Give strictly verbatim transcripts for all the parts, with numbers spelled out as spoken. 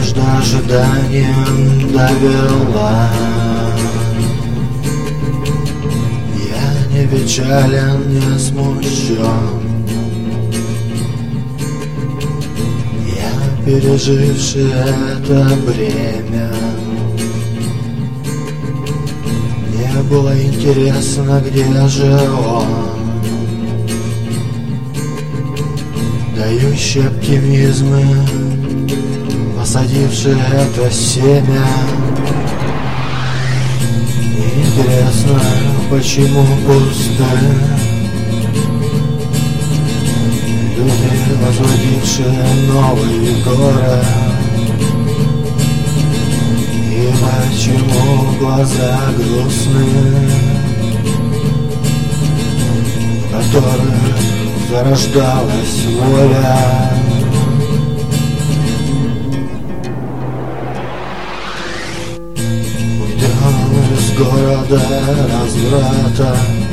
Надежда ожиданием довела. Я не печален, не смущен, я переживший это бремя. Мне было интересно, где же он, дающий оптимизмы, посадивший это семя. Интересно, почему пусты люди, возводившие новый город, и почему глаза грустные, в которых зарождалась воля. Уйдем из города разврата,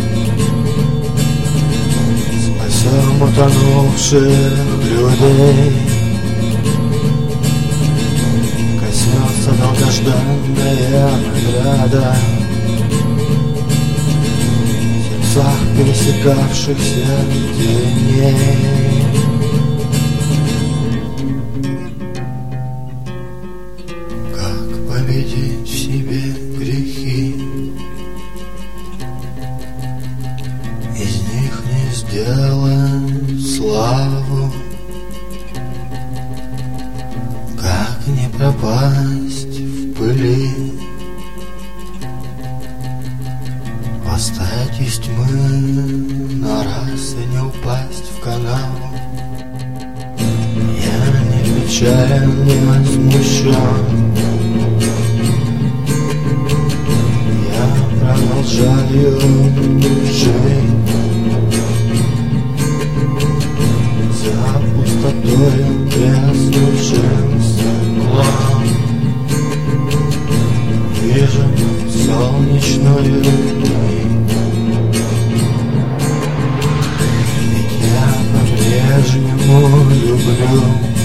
спасем утонувших людей, коснется долгожданная награда в сердцах пересекавшихся теней. Как победить в себе грехи, из них не сделать славу? Как не пропасть в пыли, восстать из тьмы на раз и не упасть в канаву? Я не печален, не смущен, я продолжаю жить за пустотою треснувшим стеклом. Вижу солнечную нить, ведь я по-прежнему люблю.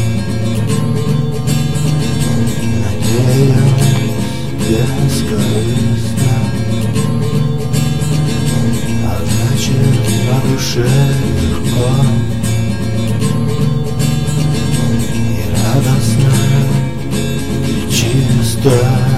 Надеюсь, бескорыстно, а значит на душе легко и радостно, и чисто.